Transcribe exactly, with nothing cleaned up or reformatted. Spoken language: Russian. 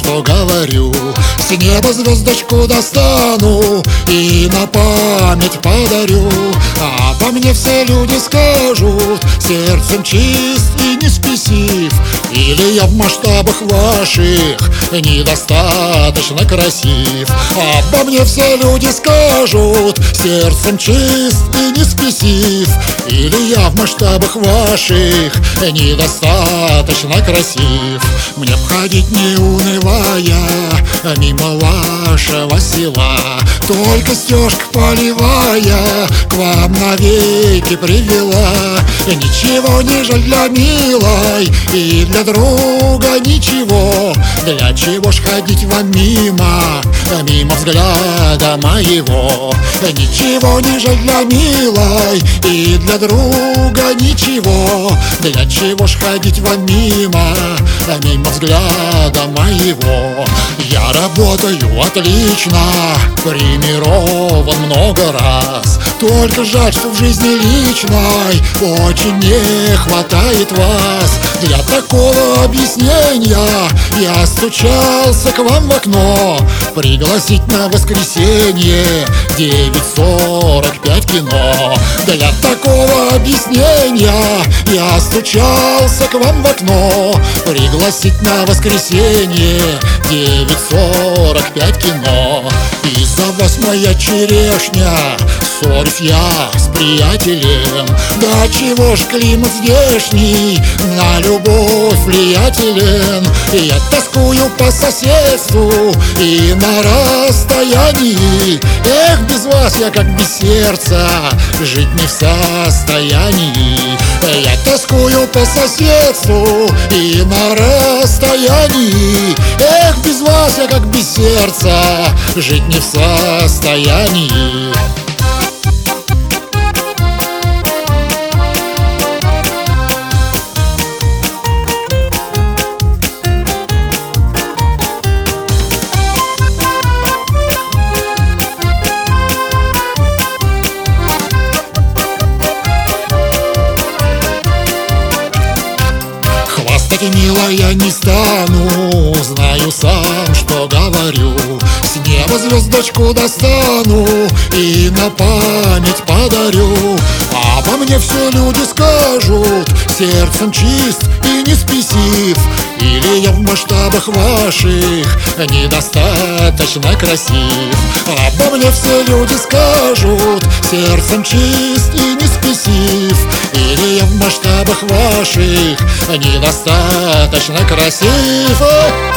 что говорю. С неба звездочку достану и на память подарю. А обо мне все люди скажут: сердцем чист и не спесив. Или я в масштабах ваших недостаточно красив. Обо мне все люди скажут: сердцем чист и не спесив. Или я в масштабах ваших недостаточно красив. Мне входить не унывая мимо вашего села, только стежка полевая к вам навеки привела. Ничего не жаль для милой и для друга ничего. Для чего ж ходить вам мимо, мимо взгляда моего? Ничего не жаль для милой и для друга ничего. Для чего ж ходить вам мимо, мимо взгляда моего? Я работаю отлично, премирован много раз. Только жаль, что в жизни личной очень не хватает вас. Для такого объяснения я стучался к вам в окно. Пригласить на воскресенье девять сорок пять кино. Для такого объяснения я стучался к вам в окно. Пригласить на воскресенье девять сорок пять кино. Из-за вас моя черешня, ссорюсь я с приятелем. Да чего ж климат здешний на любовь влиятелен. Я тоскую по соседству и на расстоянии. Эх, без вас я как без сердца жить не в состоянии. Я тоскую по соседству и на расстоянии. Эх, без вас я как без сердца жить не в состоянии. Хвастать, милая, не стану, знаю сам, что говорю. С неба звездочку достану и на память подарю. Обо мне все люди скажут: сердцем чист и не спесив. Или я в масштабах ваших недостаточно красив. Обо мне все люди скажут: сердцем чист и не спесив. Или я в масштабах ваших недостаточно красив.